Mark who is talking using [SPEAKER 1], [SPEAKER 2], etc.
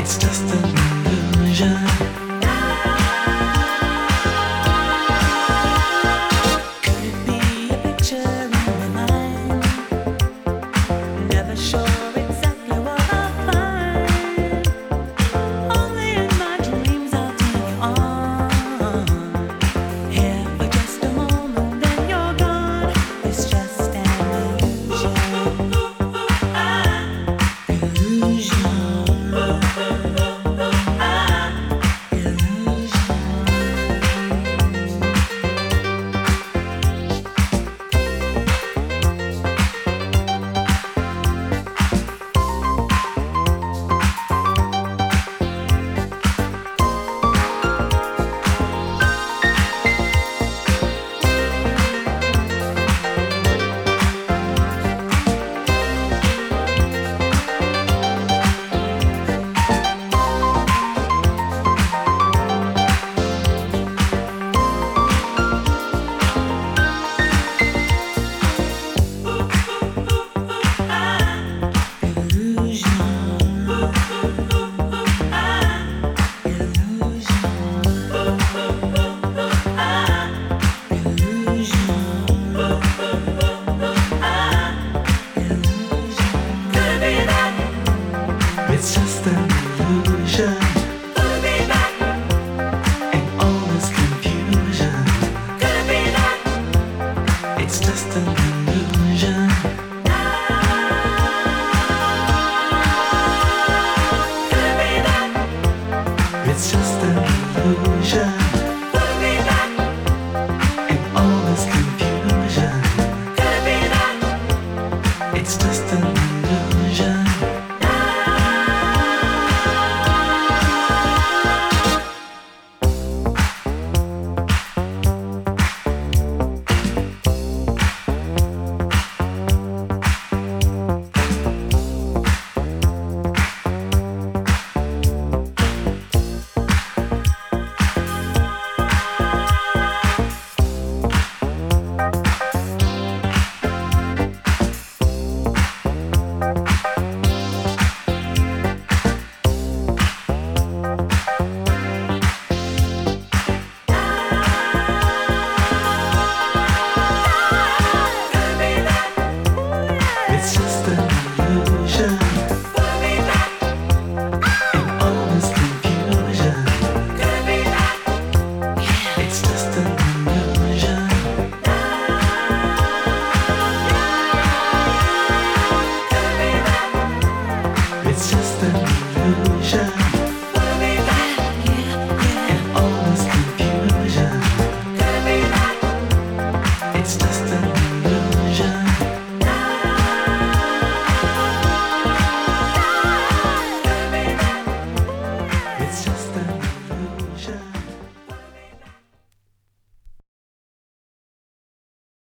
[SPEAKER 1] It's just an illusion. Could it be a picture in my mind? Never sure exactly what I'll find. Only in my dreams I'll take you on. Here for just a moment, then you're gone. It's just an illusion. It's just an illusion.
[SPEAKER 2] Could it be that?
[SPEAKER 1] In all this confusion,
[SPEAKER 2] Could it be that?
[SPEAKER 1] it's just an illusion.
[SPEAKER 2] Could it be that?
[SPEAKER 1] It's just an illusion.